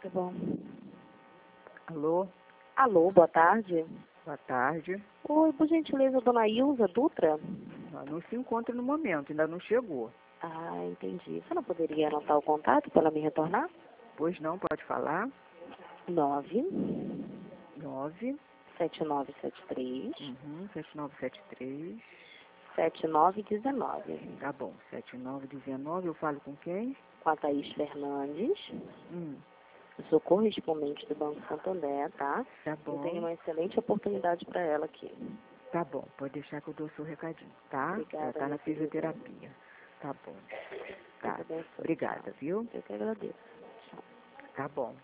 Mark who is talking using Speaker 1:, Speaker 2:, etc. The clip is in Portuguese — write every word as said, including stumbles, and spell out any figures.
Speaker 1: Tá bom.
Speaker 2: Alô,
Speaker 1: Alô, boa tarde.
Speaker 2: boa tarde.
Speaker 1: Oi, por gentileza, dona Ilza Dutra?
Speaker 2: Ela não se encontra no momento, ainda não chegou.
Speaker 1: Ah, entendi. Você não poderia anotar o contato para ela me retornar?
Speaker 2: Pois não, pode falar?
Speaker 1: Nove
Speaker 2: Nove,
Speaker 1: sete nove sete três
Speaker 2: uhum, sete nove sete três.
Speaker 1: sete nove dezenove.
Speaker 2: Tá bom, sete nove dezenove. Eu falo com quem?
Speaker 1: Com a Thaís Fernandes.
Speaker 2: Hum,
Speaker 1: Eu sou correspondente do Banco Santander, tá?
Speaker 2: tá
Speaker 1: Eu
Speaker 2: bom,
Speaker 1: tenho uma excelente oportunidade para ela aqui.
Speaker 2: tá bom. Pode deixar que eu dou o seu recadinho, tá?
Speaker 1: Obrigada,
Speaker 2: Ela tá na
Speaker 1: minha querida.
Speaker 2: fisioterapia. Tá bom. Tá,
Speaker 1: Deus abençoe.
Speaker 2: obrigada,
Speaker 1: Tchau.
Speaker 2: viu?
Speaker 1: Eu que agradeço. Tchau.
Speaker 2: Tá bom.